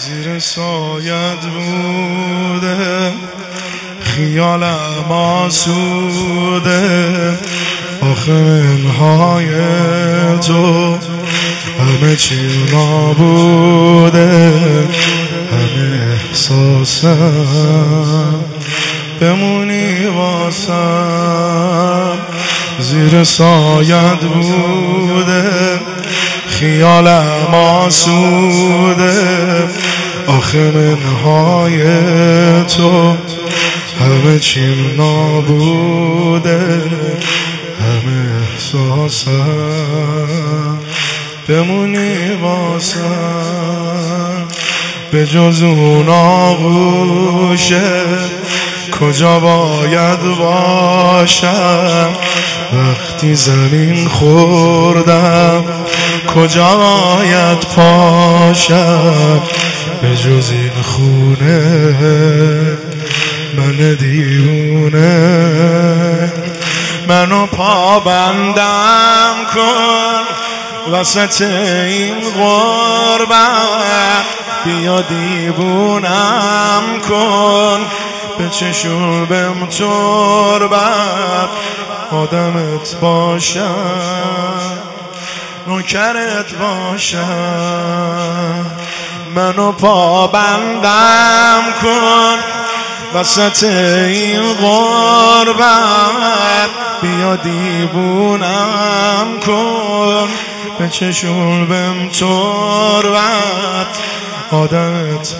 زیر سایت بوده، خیالم آسوده. آخه منهای تو همه چی نابوده، همه احساسم بمونی واسم. زیر سایت بوده، خیالم آسوده. آخه منهای تو همه چیم نابوده، همه احساسم بمونی واسم. به جز اون آغوشه کجا باید باشم؟ وقتی زمین خوردم کجا باید پاشم؟ به جز این خونه من دیوونه، منو پابندم کن وسط این غربت. بیا دیوونم کن به چشوبم تربت. آدمت باشم نوکرت باشم، منو پابندم کن وسط این غربت. بیا دیوونم کن به چشوبم تربت. آدمت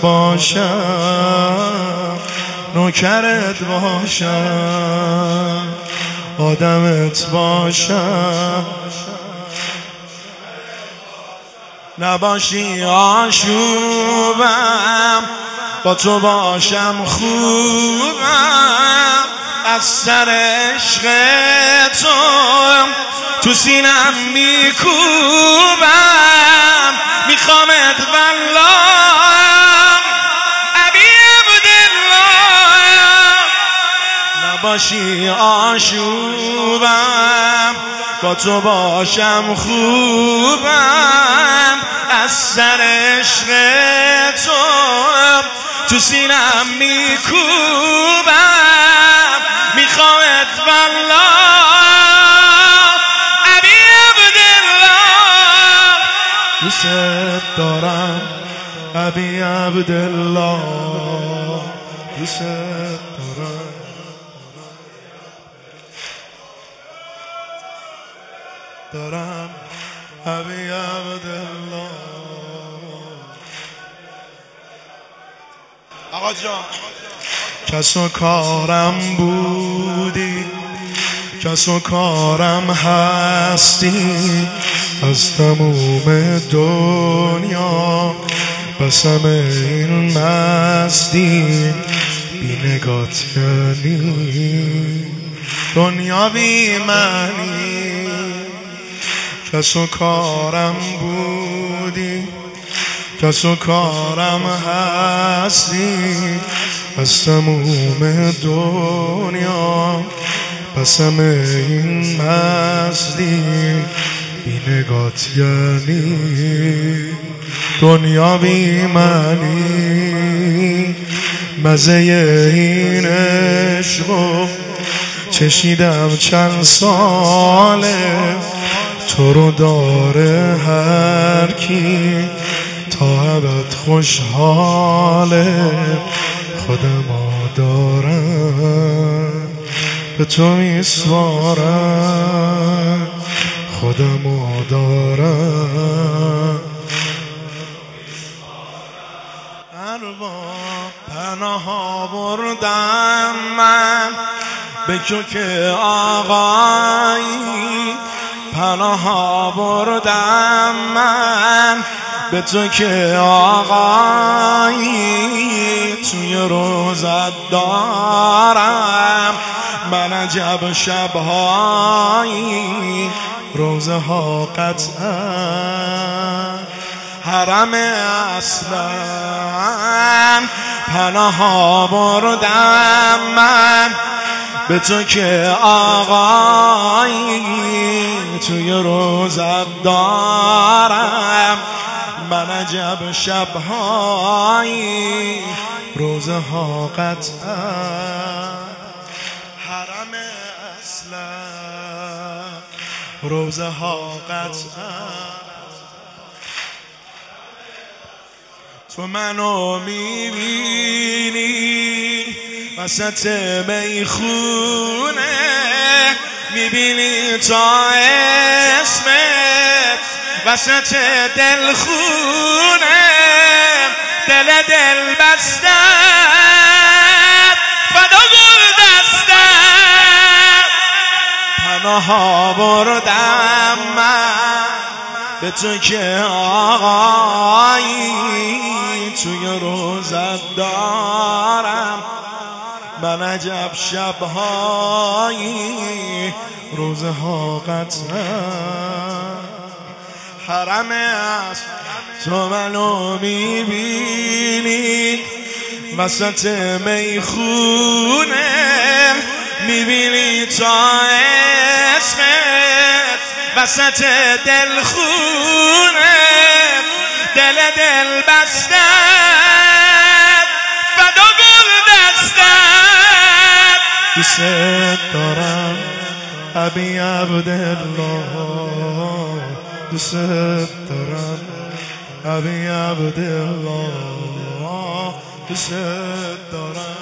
باشم نوکرت باشم، آدمت باشم. نباشی آشوبم، با تو باشم خوبم. از سر عشق تو سینم میکوبم. میخوامت والله ابی عبدالله. نباشی آشوبم، با تو باشم خوبم. از سر عشق تو سینم میکوبم. میخوامت والله ابی عبدالله. دوست دارم ابی عبدالله، دوست دارم. دارم ابی عبدالله. آقا جان کس و کارم بودی، کس و کارم هستی. از تموم دنیا بسم این مستی. بی نگات یعنی دنیا بی معنی. کس و کارم بودی، کس و کارم هستی. از تموم دنیا بسم این مستی. بی نگات یعنی دنیا بی معنی. مزه این عشقو چشیدم چند ساله. تو رو داره هر کی تا ابد خوشحاله. خودم دارم به تو میسپارم، خودم دارم. ارباب پناه بردم من به که آقایی. پناه بردم من به تو که آقایی. توی روزت دارم من عجب شبهایی. روزه ها قطعا حرم اصلا. پناه بردم من به تو که آقایی. توی روزت دارم من عجب شبهایی روزه ها قطعا حرم اصلا روزه ها قطعا تو منو میبینی وسط میخونه میبینی تا اسمت وسط دلخونه دل بستت فدا گل دستت پناه آوردم من به تو که آقایی توی روزت دارم من عجب شبهایی روزه ها قطعا حرم است تو منو میبینی وسط میخونه میبینی تا اسمت وسط دلخونه دل بستت فدا گل دستت دوست دارم ابی عبدالله دوست دارم ابی عبدالله دوست دارم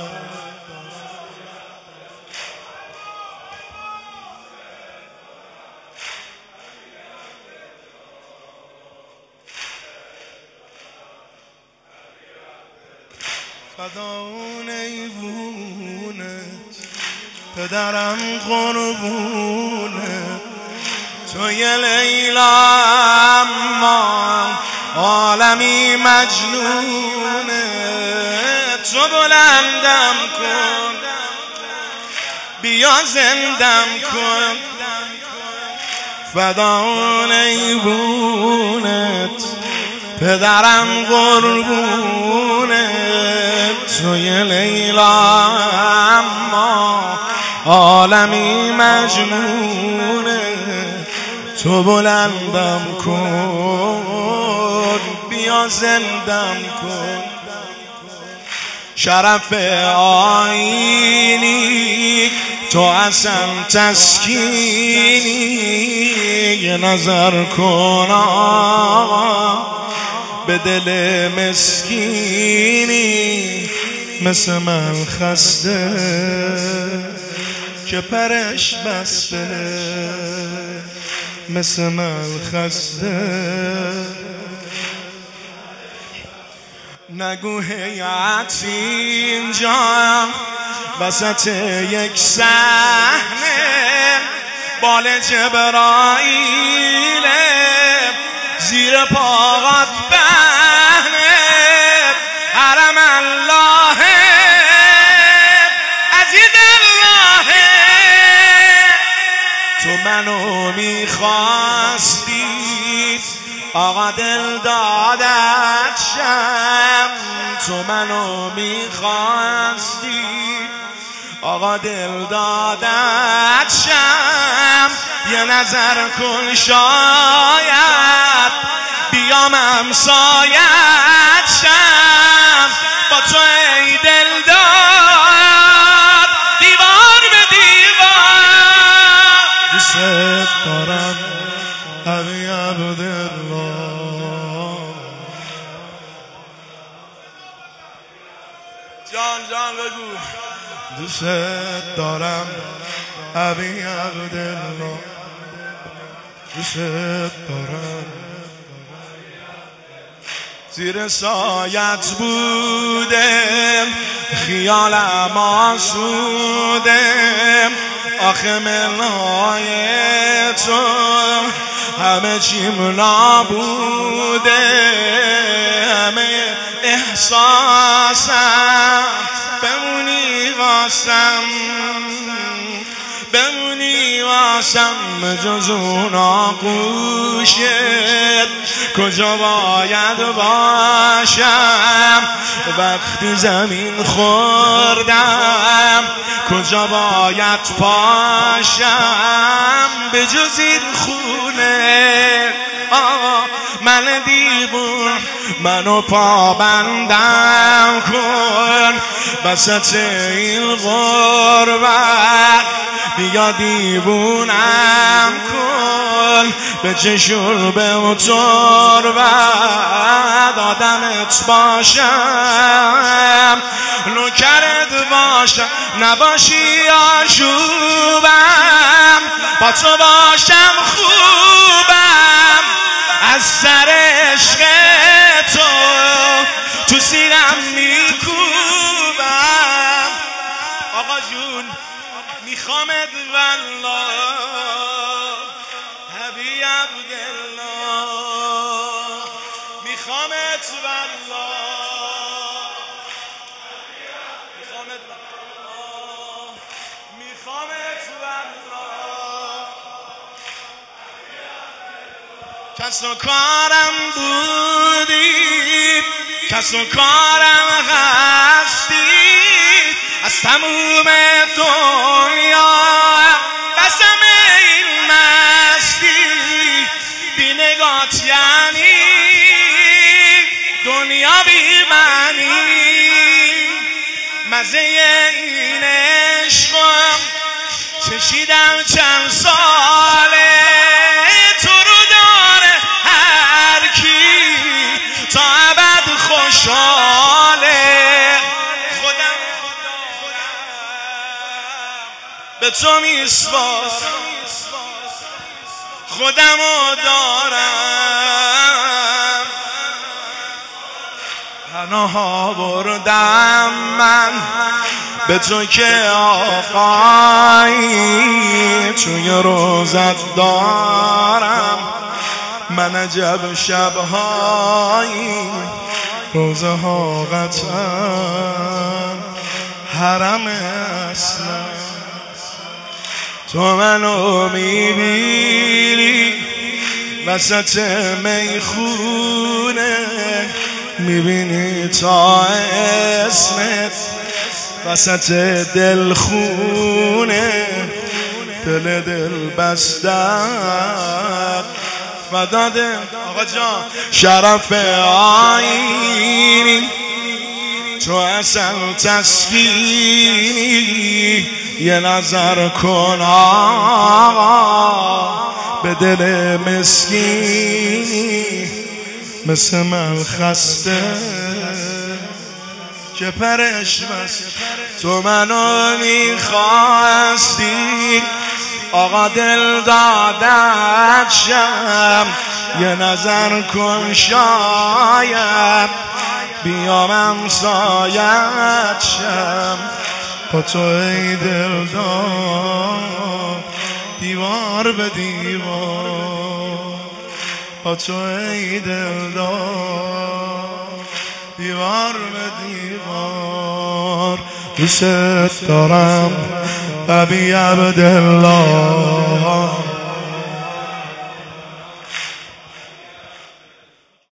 فداون ایوونت پدرم قربونه توی لیلا اما عالمی مجنونه تو بلندم کن بیا زندم کن فداون ایوونت پدرم قربونه توی لیلا اما عالمی مجنونه تو بلندم کن بیا زندم کن شرف آینی تو اصلا تسکینی یه نظر کن به دل مسکینی مثل من خسته که پرش بسته مثل من خسته نگو هیئت اینجا وسط یک صحنه بال جبرائیل زیر پاهات بهنه حرم الله عزیز الله تو منو میخواستی آقا دل دادت شم تو منو میخواستی آقا دل دادت شم یه نظر کن شاید بیام همسایت شم با تو ای دل داد دیوار به دیوار دوست دارم ابی عبدالله جان بگو دوست دارم ابی عبدالله دوست دارم زیر سایت بودم خیالم آسودم آخه منهای تو همه چیم نابوده همه احساسم بمونی واسم بمونی واسم جز اون آغوشت کجا باید باشم وقتی زمین خوردم کجا باید پاشم به جز این خونه من دیوون منو پابندم کن وسط این غربت بیا دیوونم کن به چشور به تربت آدمت باشم نوکرت باشم نباشی آشوبم با تو باشم خوبم از سر عشق تو سیرم میکوبم آقا جون میخوامت والله حبیب عبدالله میخوامت والله میخوامت والله کس و کارم بودی کس و کارم هستی از تموم دنیا قسم این مستی بی نگات یعنی دنیا بی معنی مزه این عشقم چشیدم چند ساله تو رو داره هر کی تا ابد خوشحاله خودم به تو میسپارم خودمو دارم پناها بردم من به تو که آقایی توی روزت دارم من عجب شبهایی روزه ها قطعا حرم اصلا تو منو میبینی وسط میخونه میبینی تا اسمت وسط دلخونه دل بستم فدا دل آقا جان شرف آینی تو اصل تسکینی یه نظر کن آقا به دل مسکینی مثل من خسته که پرش بس تو منو میخواستی آقا دل دادت شم یه نظر کن شاید بیام امسایت شم با تو ای دل داد دیوار به دیوار با تو ای دل داد دیوار به دیوار دوست دارم حبیب عبدالله